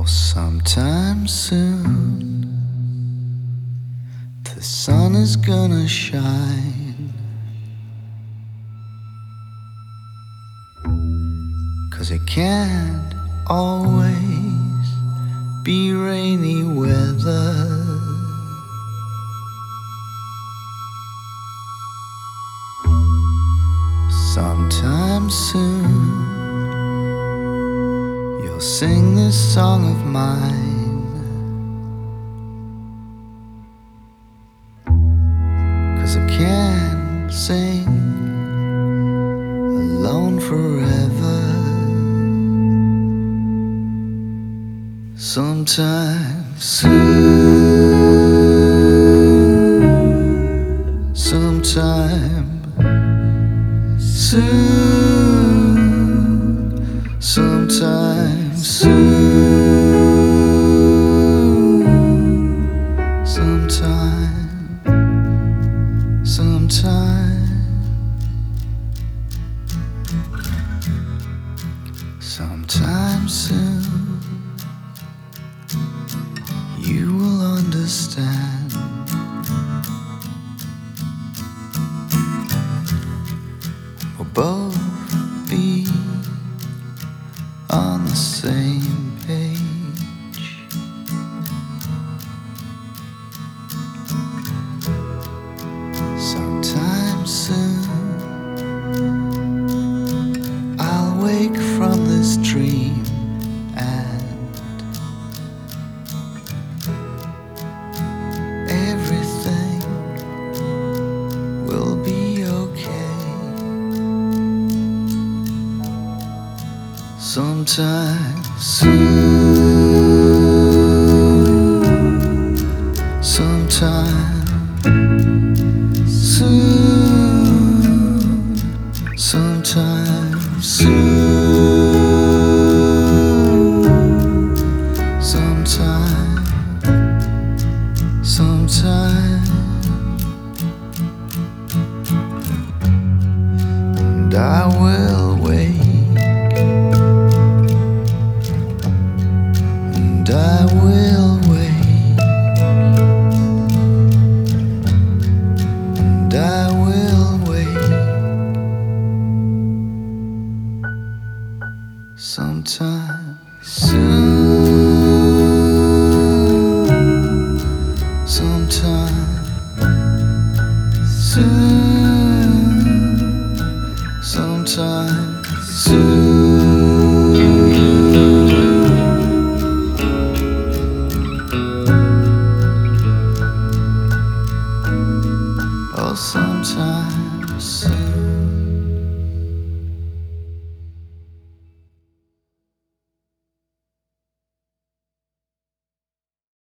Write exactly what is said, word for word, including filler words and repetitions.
Sometime soon the sun is gonna shine, 'cause it can't always be rainy weather. Sometime soon you'll sing this song of mine, 'cause I can't sing alone forever. Sometime soon, sometime soon, sometime soon, sometime, sometime, sometime soon you will understand. We'll both be on the same page. Sometime soon I'll wake from this dream and everything will be okay. Sometime soon, sometime soon, sometime soon, sometime, sometime, and I will wait. And I will wait, and I will wait. Sometime soon.